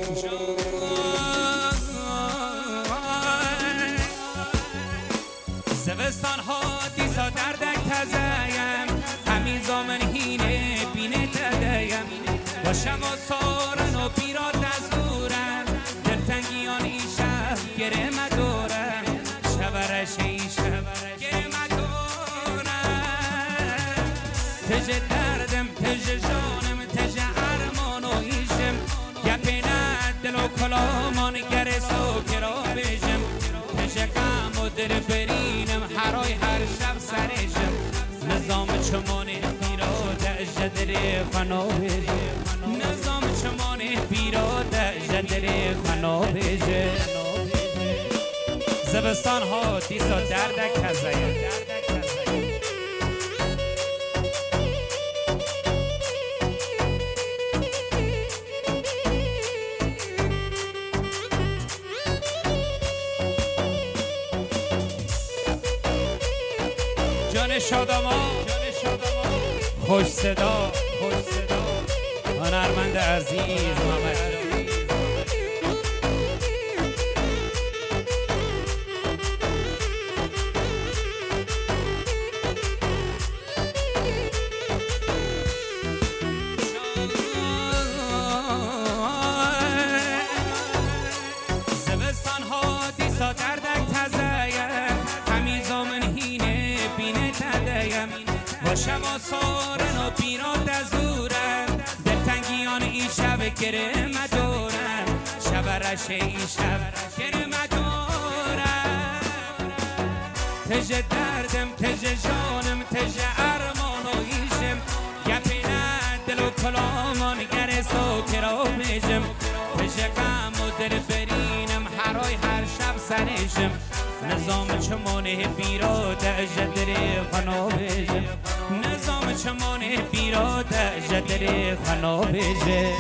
زوستان ها دیسا دردک تزایم همی زامن هینه بینه تدایم با شما سارن و پیرات دستورم دلتنگیان ای شب گره مدورم شورش ای شب گره مدورم تجه دردم تجه جانم تجه ارمان و ایشم گپینه دل و کلامان گره سوکرا بشم تجه قم و دل برینم هرای هر شب سرشم نظام چمانه پیراده جدر خنا بشه نظام چمانه پیراده جدر خنا بشه زبستان ها دیسا دردک هزایم جان شادمان خوش صدا هنرمند عزیز محمد زمستان ها دیسا دردک تزایم همی زامن هینه بینه تدایم با شما سارن و پیرات دزورم دلتنگیان ای شب گره مدورم شورش ای شب گره مدورم تجه دردم تجه جانم تجه ارمان و ایشم گپینه دل و کلامان گره سوکرا بشم تجه غم و دل برینم هرای هر شب سرشم نظام چمانه پیراده جدر خنا بشه نظام چمانه پیراده جدر خنا بشه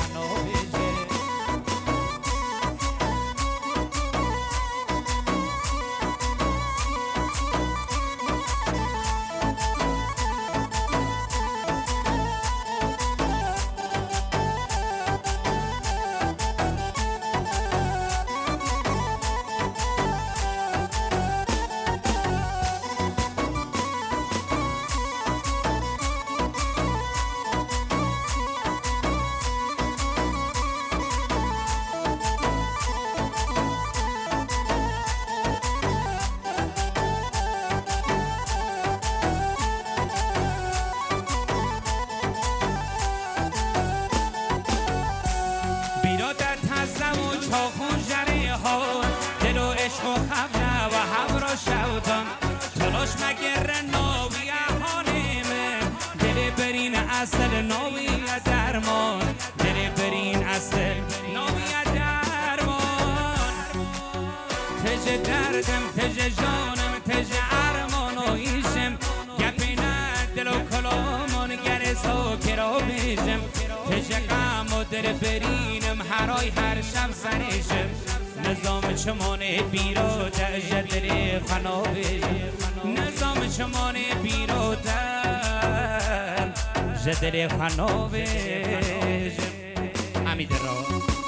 چاخون جره ها دل و عشق و خبره و حبر و شودم تلاش مگر ناوی خانمه دل برین اصل ناوی درمان دل برین اصل ناوی درمان تجه دردم تجه جانم تجه ارمان و ایشم گپینه دل و کلامان گره سوکرا بشم تجه غم و دل برینم هرای هر شب سرشم نظام چمانه پیراده جدر خنا بشه نظام چمانه پیراده جدر خنا بشه حمید را